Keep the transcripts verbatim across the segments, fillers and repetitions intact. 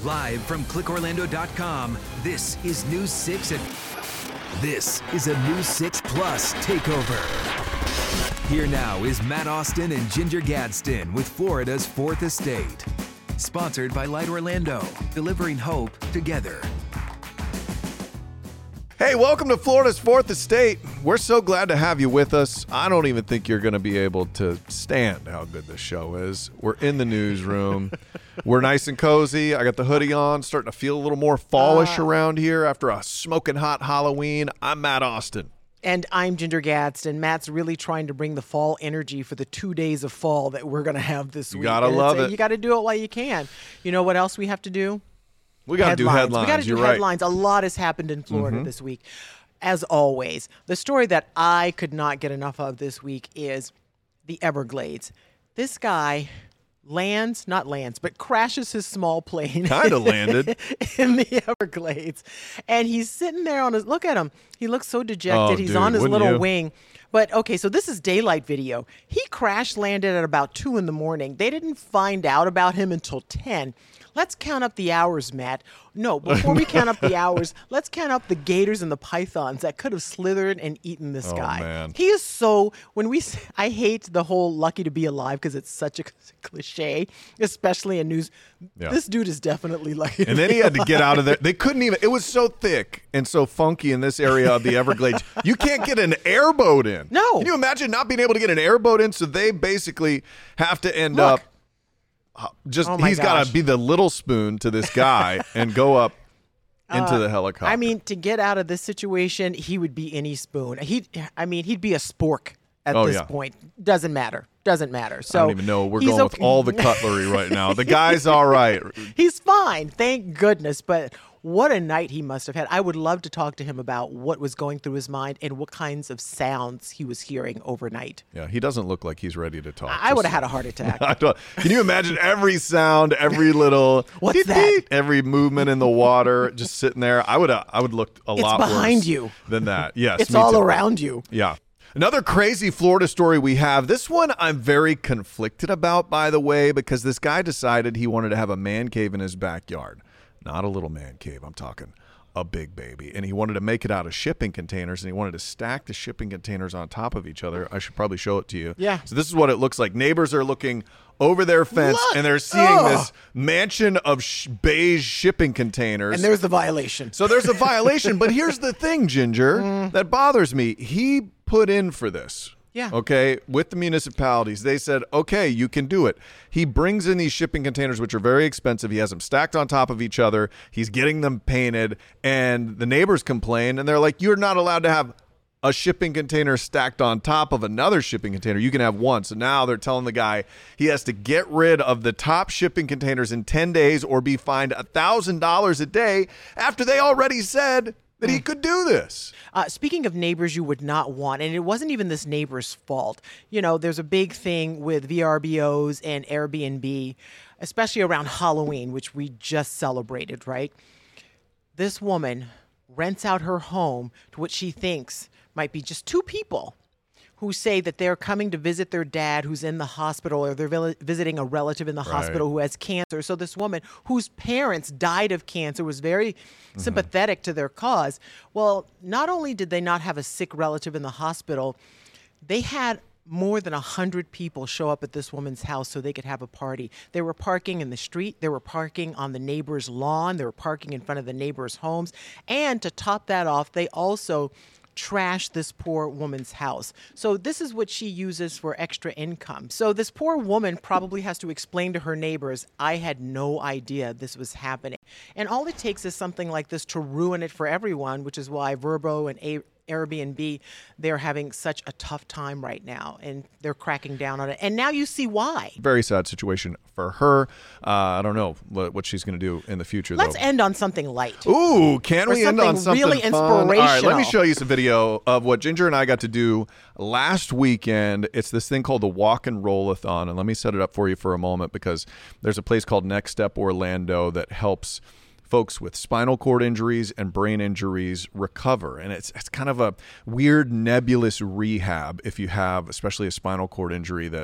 Live from click orlando dot com, this is News six at... This is a News six Plus takeover. Here now is Matt Austin and Ginger Gadsden with Florida's Fourth Estate. Sponsored by Light Orlando, delivering hope together. Hey, welcome to Florida's Fourth Estate. We're so glad to have you with us. I don't even think you're going to be able to stand how good this show is. We're in the newsroom. We're nice and cozy. I got the hoodie on, starting to feel a little more fallish uh, around here after a smoking hot Halloween. I'm Matt Austin. And I'm Ginger Gadsden. Matt's really trying to bring the fall energy for the two days of fall that we're going to have this you week. You got to love it. You got to do it while you can. You know what else we have to do? We got to do headlines. We got to do You're headlines. Right. A lot has happened in Florida mm-hmm. this week. As always, the story that I could not get enough of this week is the Everglades. This guy lands, not lands, but crashes his small plane. Kind of landed. In the Everglades. And he's sitting there on his, look at him. He looks so dejected. Oh, he's dude, on his little you? wing. But, okay, so this is daylight video. He crash landed at about two in the morning. They didn't find out about him until ten. Let's count up the hours, Matt. No, before we count up the hours, let's count up the gators and the pythons that could have slithered and eaten this oh, guy. Man. He is so, when we, I hate the whole lucky to be alive because it's such a cliche, especially in news. Yeah. This dude is definitely lucky to And then be he had alive. to get out of there. They couldn't even, it was so thick and so funky in this area of the Everglades. You can't get an airboat in. No. Can you imagine not being able to get an airboat in? So they basically have to end Look. up. Just oh he's got gosh. to be the little spoon to this guy and go up into uh, the helicopter. I mean, to get out of this situation, he would be any spoon. He, I mean, he'd be a spork at oh, this yeah. point. Doesn't matter. Doesn't matter. So I don't even know. We're he's going okay. with all the cutlery right now. The guy's all right. He's fine, thank goodness. But what a night he must have had. I would love to talk to him about what was going through his mind and what kinds of sounds he was hearing overnight. Yeah, he doesn't look like he's ready to talk. I would have had a heart attack. I don't, can you imagine every sound, every little What's that? every movement in the water, just sitting there? I would I would look a It's lot behind worse you. than that. Yes, It's me all too. around you. Yeah. Another crazy Florida story we have. This one I'm very conflicted about, by the way, because this guy decided he wanted to have a man cave in his backyard. Not a little man cave, I'm talking a big baby. And he wanted to make it out of shipping containers, and he wanted to stack the shipping containers on top of each other. I should probably show it to you. Yeah. So this is what it looks like. Neighbors are looking over their fence, Look. and they're seeing Ugh. this mansion of sh- beige shipping containers. And there's the violation. So there's a violation. But here's the thing, Ginger, Mm. that bothers me. He put in for this. Yeah. Okay. With the municipalities, they said, okay, you can do it. He brings in these shipping containers, which are very expensive. He has them stacked on top of each other. He's getting them painted, and the neighbors complain, and they're like, you're not allowed to have a shipping container stacked on top of another shipping container. You can have one. So now they're telling the guy he has to get rid of the top shipping containers in ten days or be fined one thousand dollars a day after they already said that he could do this. Uh, speaking of neighbors you would not want, and it wasn't even this neighbor's fault. You know, there's a big thing with V R B Os and Airbnb, especially around Halloween, which we just celebrated, right? This woman rents out her home to what she thinks might be just two people who say that they're coming to visit their dad who's in the hospital, or they're vil- visiting a relative in the Right. hospital who has cancer. So this woman whose parents died of cancer was very mm-hmm. sympathetic to their cause. Well, not only did they not have a sick relative in the hospital, they had more than one hundred people show up at this woman's house so they could have a party. They were parking in the street. They were parking on the neighbor's lawn. They were parking in front of the neighbor's homes. And to top that off, they also trash this poor woman's house. So this is what she uses for extra income. So this poor woman probably has to explain to her neighbors, I had no idea this was happening. And all it takes is something like this to ruin it for everyone, which is why Vrbo and A- Airbnb, they're having such a tough time right now, and they're cracking down on it. And now you see why. Very sad situation for her. Uh, I don't know what, what she's going to do in the future, Let's though. end on something light. Ooh, can Or we end on something something really fun? All right, let me inspirational. show you some video of what Ginger and I got to do last weekend. It's this thing called the Walk and Roll-a-thon, and let me set it up for you for a moment, because there's a place called Next Step Orlando that helps folks with spinal cord injuries and brain injuries recover. And it's it's kind of a weird nebulous rehab if you have especially a spinal cord injury that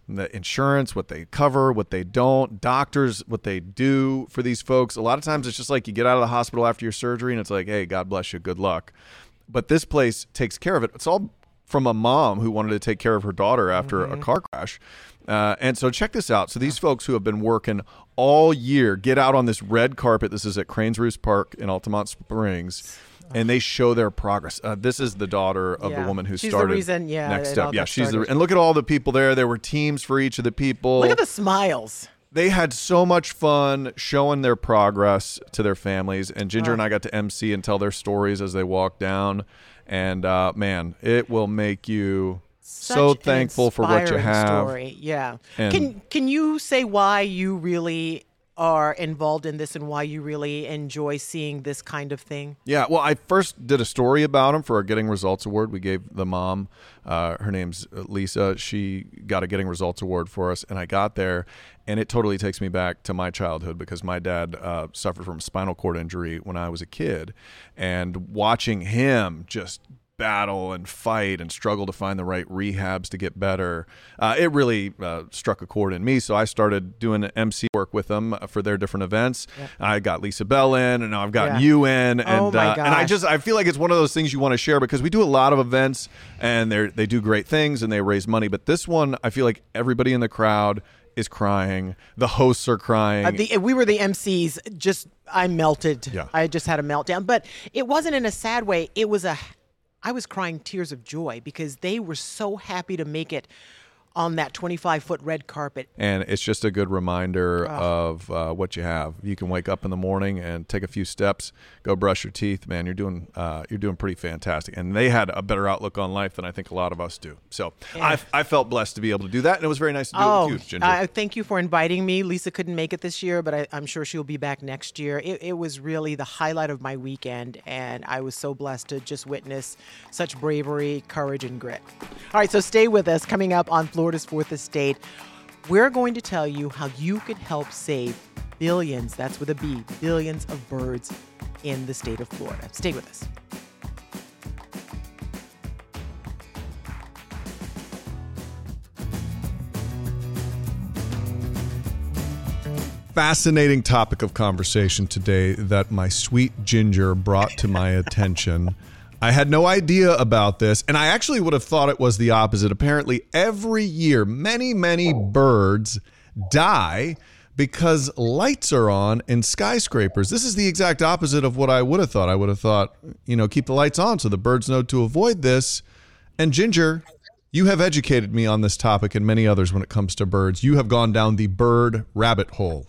the insurance, what they cover, what they don't, doctors, what they do for these folks. A lot of times it's just like you get out of the hospital after your surgery and it's like, hey, God bless you, good luck. But this place takes care of it. It's all from a mom who wanted to take care of her daughter after mm-hmm. a car crash. Uh, and so check this out. So these folks who have been working all year get out on this red carpet. This is at Cranes Roost Park in Altamont Springs. And they show their progress. Uh, this is the daughter of yeah. the woman who she's started the reason, yeah, Next Step. Yeah, she's started. the and look at all the people there. There were teams for each of the people. Look at the smiles. They had so much fun showing their progress to their families. And Ginger oh. and I got to M C and tell their stories as they walked down. And uh, man, it will make you Such so thankful for what you have. Story. Yeah. And can can you say why you really are involved in this and why you really enjoy seeing this kind of thing? Yeah, well, I first did a story about him for our Getting Results Award. We gave the mom, uh, her name's Lisa, she got a Getting Results Award for us, and I got there, and it totally takes me back to my childhood because my dad uh, suffered from spinal cord injury when I was a kid, and watching him just battle and fight and struggle to find the right rehabs to get better. Uh, it really uh, struck a chord in me. So I started doing M C work with them for their different events. Yeah. I got Lisa Bell in, and now I've gotten yeah. you in. And, oh my uh, gosh. and I just, I feel like it's one of those things you want to share because we do a lot of events and they they do great things and they raise money. But this one, I feel like everybody in the crowd is crying. The hosts are crying. Uh, the, we were the M Cs. Just, I melted. Yeah. I just had a meltdown. But it wasn't in a sad way. It was a I was crying tears of joy because they were so happy to make it on that twenty-five foot red carpet. And it's just a good reminder oh. of uh, what you have. You can wake up in the morning and take a few steps, go brush your teeth. Man, you're doing uh, you're doing pretty fantastic. And they had a better outlook on life than I think a lot of us do. So yeah. I, I felt blessed to be able to do that, and it was very nice to do oh, it with you, Ginger. Uh, thank you for inviting me. Lisa couldn't make it this year, but I, I'm sure she'll be back next year. It, it was really the highlight of my weekend, and I was so blessed to just witness such bravery, courage, and grit. All right, so stay with us. Coming up on Florida's Fourth Estate, we're going to tell you how you could help save billions, that's with a B, billions of birds in the state of Florida. Stay with us. Fascinating topic of conversation today that my sweet Ginger brought to my attention. I had no idea about this, and I actually would have thought it was the opposite. Apparently, every year, many, many birds die because lights are on in skyscrapers. This is the exact opposite of what I would have thought. I would have thought, you know, keep the lights on so the birds know to avoid this. And Ginger, you have educated me on this topic and many others when it comes to birds. You have gone down the bird rabbit hole.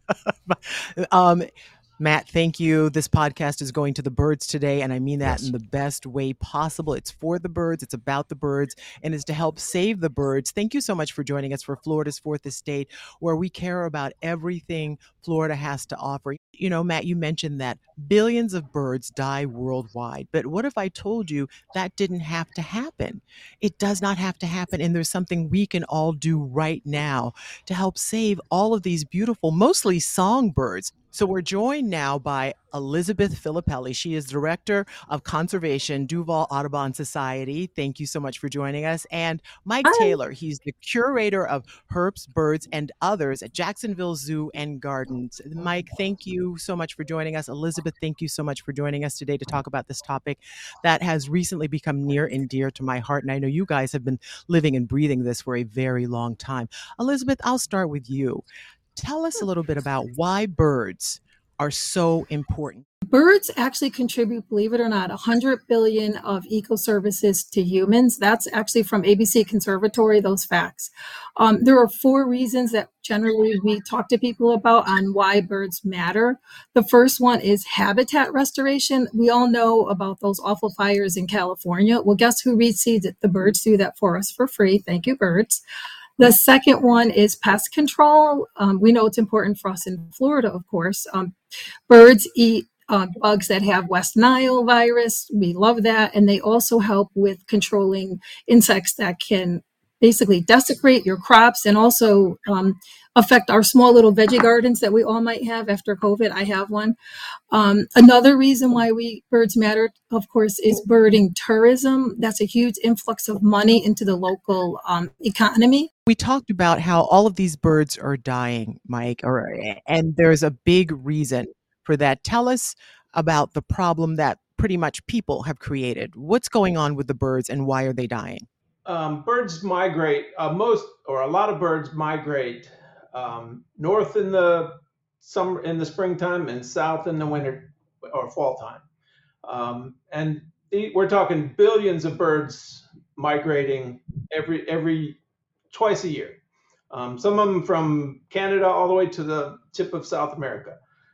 um, Matt, thank you. This podcast is going to the birds today, and I mean that yes. in the best way possible. It's for the birds, it's about the birds, and it's to help save the birds. Thank you so much for joining us for Florida's Fourth Estate, where we care about everything Florida has to offer. You know, Matt, you mentioned that billions of birds die worldwide, but what if I told you that didn't have to happen? It does not have to happen, and there's something we can all do right now to help save all of these beautiful, mostly songbirds. So we're joined now by Elizabeth Filippelli. She is Director of Conservation, Duval Audubon Society. Thank you so much for joining us. And Mike Hi. Taylor, he's the curator of Herps, Birds, and Others at Jacksonville Zoo and Gardens. Mike, thank you so much for joining us. Elizabeth, thank you so much for joining us today to talk about this topic that has recently become near and dear to my heart. And I know you guys have been living and breathing this for a very long time. Elizabeth, I'll start with you. Tell us a little bit about why birds are so important. Birds actually contribute, believe it or not, one hundred billion of ecoservices to humans. That's actually from A B C Conservatory, those facts. Um, there are four reasons that generally we talk to people about on why birds matter. The first one is habitat restoration. We all know about those awful fires in California. Well, guess who reseeds it? The birds do that for us for free. Thank you, birds. The second one is pest control. Um, we know it's important for us in Florida, of course. Um, birds eat uh, bugs that have West Nile virus. We love that. And they also help with controlling insects that can basically desecrate your crops and also um, affect our small little veggie gardens that we all might have after COVID. I have one. Um, another reason why we birds matter, of course, is birding tourism. That's a huge influx of money into the local um, economy. We talked about how all of these birds are dying, Mike, or, and there's a big reason for that. Tell us about the problem that pretty much people have created. What's going on with the birds and why are they dying? Um, birds migrate, uh, most or a lot of birds migrate um, north in the summer, in the springtime, and south in the winter or fall time. Um, and the, we're talking billions of birds migrating every every twice a year. Um, some of them from Canada all the way to the tip of South America.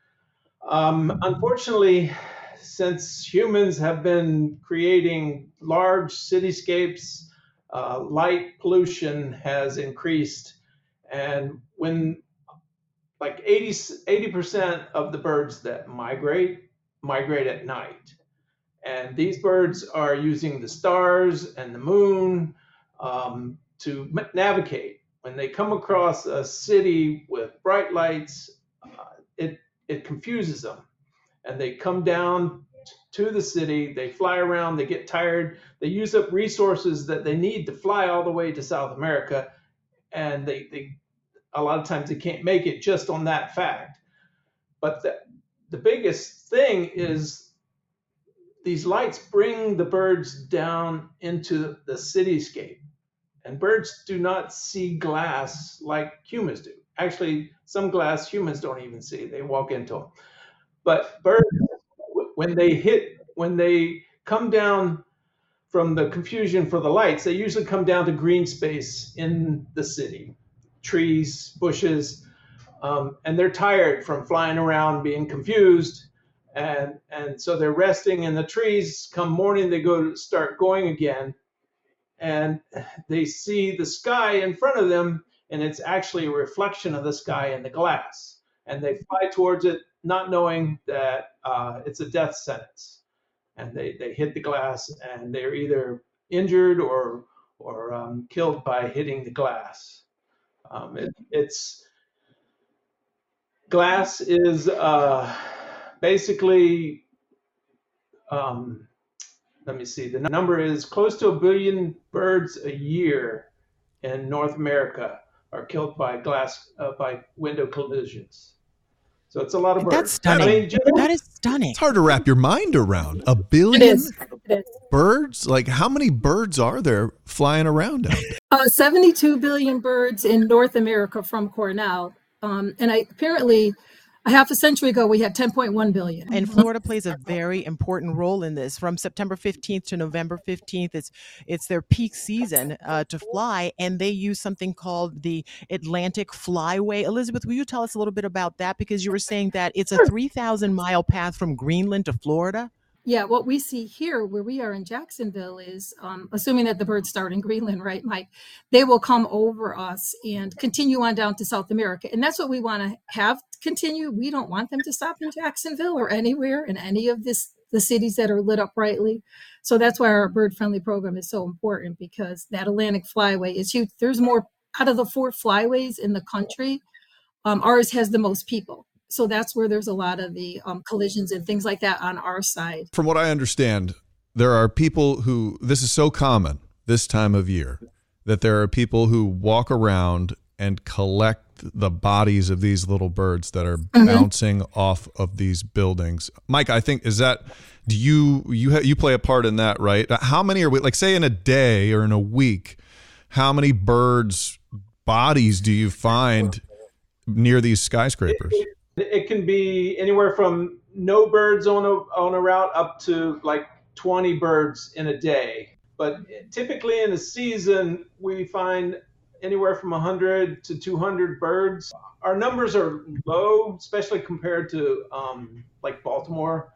Um, unfortunately, since humans have been creating large cityscapes, uh, light pollution has increased. And when like eighty percent of the birds that migrate, migrate at night. And these birds are using the stars and the moon um, to navigate. When they come across a city with bright lights, uh, it, it confuses them. And they come down to the city, they fly around, they get tired, they use up resources that they need to fly all the way to South America, and they, they a lot of times they can't make it just on that fact. But the, the biggest thing is these lights bring the birds down into the cityscape, and birds do not see glass like humans do. Actually, some glass humans don't even see, they walk into them. But birds, when they hit, when they come down from the confusion for the lights, they usually come down to green space in the city, trees, bushes, um, and they're tired from flying around, being confused, and and so they're resting in the trees. Come morning, they go to start going again, and they see the sky in front of them, and it's actually a reflection of the sky in the glass, and they fly towards it, not knowing that uh, it's a death sentence. And they, they hit the glass, and they're either injured or or um, killed by hitting the glass. Um, it, it's glass is uh, basically, um, let me see, the number is close to a billion birds a year in North America are killed by glass, uh, by window collisions. So it's a lot of birds. That's stunning. I mean, just, that is stunning. It's hard to wrap your mind around. A billion It is. It is. birds? Like, how many birds are there flying around out there? Uh, seventy-two billion birds in North America from Cornell. Um, and I apparently a half a century ago, we had ten point one billion. And Florida plays a very important role in this. From September fifteenth to November fifteenth, it's it's their peak season uh, to fly, and they use something called the Atlantic Flyway. Elizabeth, will you tell us a little bit about that? Because you were saying that it's a three thousand mile path from Greenland to Florida. Yeah, what we see here, where we are in Jacksonville, is um, assuming that the birds start in Greenland, right, Mike? They will come over us and continue on down to South America. And that's what we want to have continue. We don't want them to stop in Jacksonville or anywhere in any of this, the cities that are lit up brightly. So that's why our bird-friendly program is so important, because that Atlantic Flyway is huge. There's more, out of the four flyways in the country, um, ours has the most people. So that's where there's a lot of the um, collisions and things like that on our side. From what I understand, there are people who, this is so common this time of year, that there are people who walk around and collect the bodies of these little birds that are mm-hmm. bouncing off of these buildings. Mike, I think, is that, do you, you, ha, you play a part in that, right? How many are we, like say in a day or in a week, how many birds' bodies do you find near these skyscrapers? It can be anywhere from no birds on a on a route up to like twenty birds in a day. But typically in a season, we find anywhere from one hundred to two hundred birds. Our numbers are low, especially compared to um, like Baltimore.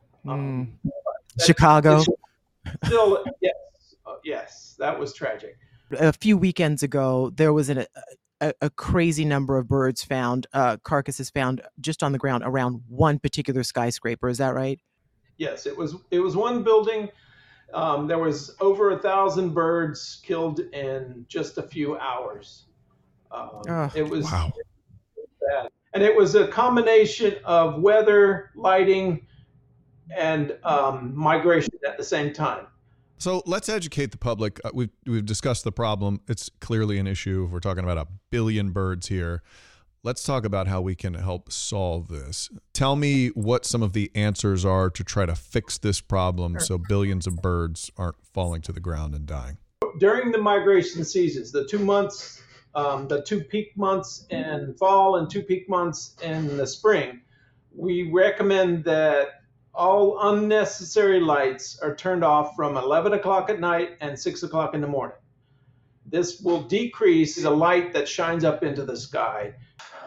Um, mm. Chicago. Still, yes, uh, yes, that was tragic. A few weekends ago, there was an, a, a crazy number of birds found, uh, carcasses found just on the ground around one particular skyscraper. Is that right? Yes, it was. It was one building. um, there was over a thousand birds killed in just a few hours. Um, Oh, it was wow. bad. And it was a combination of weather, lighting, and um, migration at the same time. So let's educate the public. Uh, we've we've discussed the problem. It's clearly an issue. We're talking about a billion birds here. Let's talk about how we can help solve this. Tell me what some of the answers are to try to fix this problem so billions of birds aren't falling to the ground and dying. During the migration seasons, the two months, um, the two peak months in fall and two peak months in the spring, we recommend that all unnecessary lights are turned off from eleven o'clock at night and six o'clock in the morning. This will decrease the light that shines up into the sky.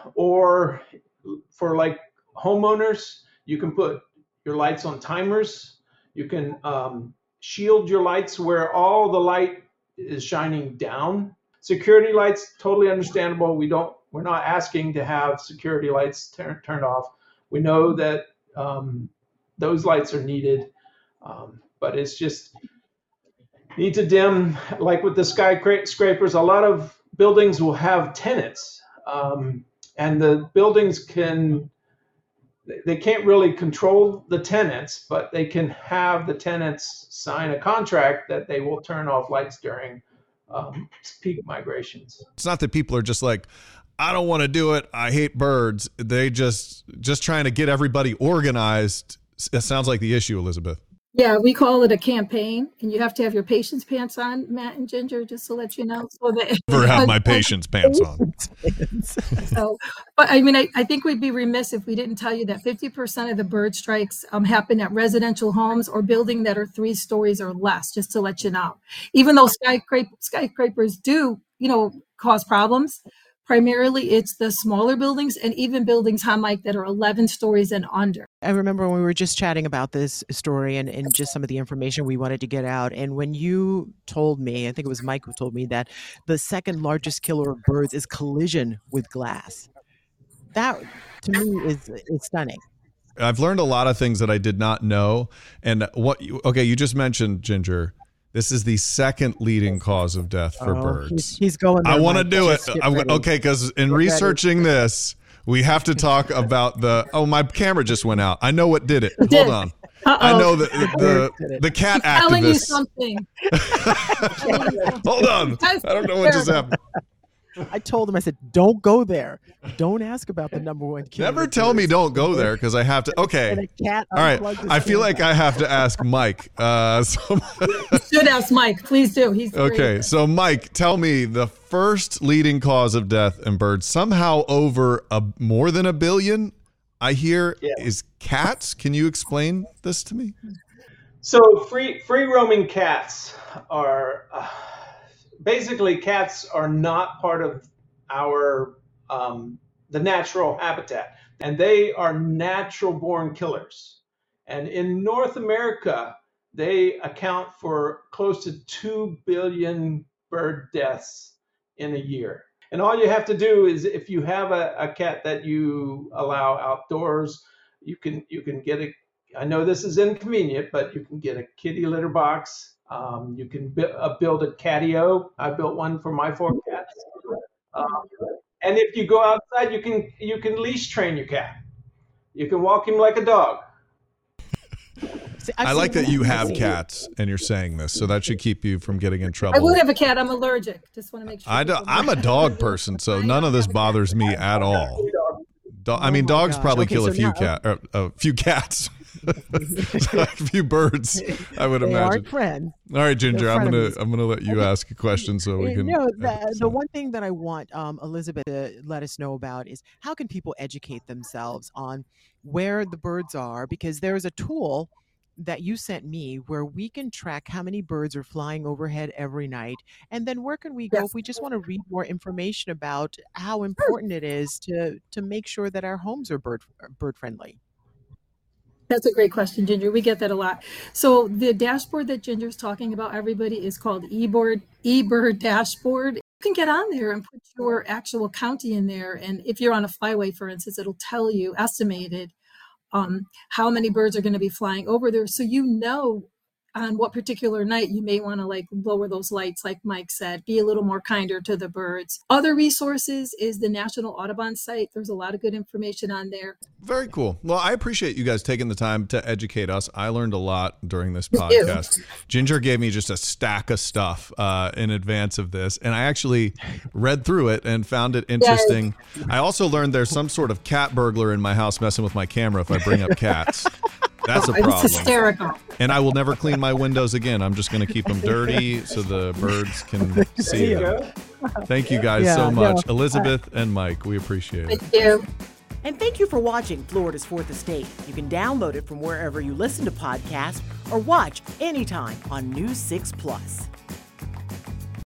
Or for like homeowners, you can put your lights on timers. You can um, shield your lights where all the light is shining down. Security lights, totally understandable. We don't, we're not asking to have security lights tur- turned off. We know that um, those lights are needed, um, but it's just need to dim. Like with the skyscrapers, a lot of buildings will have tenants. Um, And the buildings can, they can't really control the tenants, but they can have the tenants sign a contract that they will turn off lights during um, peak migrations. It's not that people are just like, I don't want to do it. I hate birds. They just just trying to get everybody organized. It sounds like the issue, Elizabeth. Yeah, we call it a campaign, and you have to have your patience pants on, Matt and Ginger, just to let you know. So that Never have my patience pants on. So, but I mean, I, I think we'd be remiss if we didn't tell you that fifty percent of the bird strikes um, happen at residential homes or buildings that are three stories or less, just to let you know. Even though skyscrapers, skyscrapers do, you know, cause problems, primarily it's the smaller buildings and even buildings, huh, Mike, that are eleven stories and under. I remember when we were just chatting about this story and, and just some of the information we wanted to get out. And when you told me, I think it was Mike who told me that the second largest killer of birds is collision with glass. That, to me, is, is stunning. I've learned a lot of things that I did not know. And what, you, okay, you just mentioned, Ginger, this is the second leading cause of death for Oh, birds. He's, he's going there, I want to Mike. do it. Just get I'm, ready. okay, because in Get ready. researching this, we have to talk about the. Oh, my camera just went out. I know what did it. It did. Hold on. Uh-oh. I know the the, the cat I'm telling you activists. something. Hold on. I don't know what just happened. I told him, I said, don't go there. Don't ask about the number one killer. Never of tell me birds. don't go there because I have to. Okay. And a cat All right. unplugged his I feel camera. like I have to ask Mike. Uh, so, You should ask Mike. Please do. He's great. okay. So, Mike, tell me the first leading cause of death in birds, somehow over a more than a billion, I hear, Yeah. is cats. Can you explain this to me? So free free roaming cats are uh, basically cats are not part of our um, the natural habitat, and they are natural born killers. And in North America, they account for close to two billion bird deaths in a year. And all you have to do is, if you have a, a cat that you allow outdoors, you can you can get a. I know this is inconvenient, but you can get a kitty litter box. Um, you can bu- uh, build a catio. I built one for my four cats. Um, and if you go outside, you can you can leash train your cat. You can walk him like a dog. See, I've I like seen that you I've have seen- cats and you're saying this, so that should keep you from getting in I trouble. would have a cat. I'm allergic. Just want to make sure. I do, people know. I'm a dog person, so none of this bothers me at all. Do, I mean, Oh my dogs gosh. probably Okay, kill a so few now- cat, or, a few cats, a few birds. I would They imagine. aren't friends. All right, Ginger, I'm gonna frenemies. I'm gonna let you ask a question so we Uh, can. No, edit the, this the out. one thing that I want um, Elizabeth to let us know about is how can people educate themselves on where the birds are? Because there is a tool that you sent me where we can track how many birds are flying overhead every night. And then where can we go Yes. if we just want to read more information about how important it is to to make sure that our homes are bird bird friendly? That's a great question, Ginger. We get that a lot. So the dashboard that Ginger's talking about, everybody, is called eBird, eBird dashboard. You can get on there and put your actual county in there. And if you're on a flyway, for instance, it'll tell you estimated um, how many birds are going to be flying over there. So you know on what particular night you may want to like lower those lights, like Mike said, be a little more kinder to the birds. Other resources is the National Audubon site. There's a lot of good information on there. Very cool. Well, I appreciate you guys taking the time to educate us. I learned a lot during this podcast. Ginger gave me just a stack of stuff uh, in advance of this, and I actually read through it and found it interesting. Yes. I also learned there's some sort of cat burglar in my house messing with my camera if I bring up cats. That's a problem. It's hysterical. And I will never clean my windows again. I'm just going to keep them dirty so the birds can see them. Thank you guys yeah, so much. No. Elizabeth and Mike, we appreciate it. Thank you. And thank you for watching Florida's Fourth Estate. You can download it from wherever you listen to podcasts or watch anytime on News six Plus.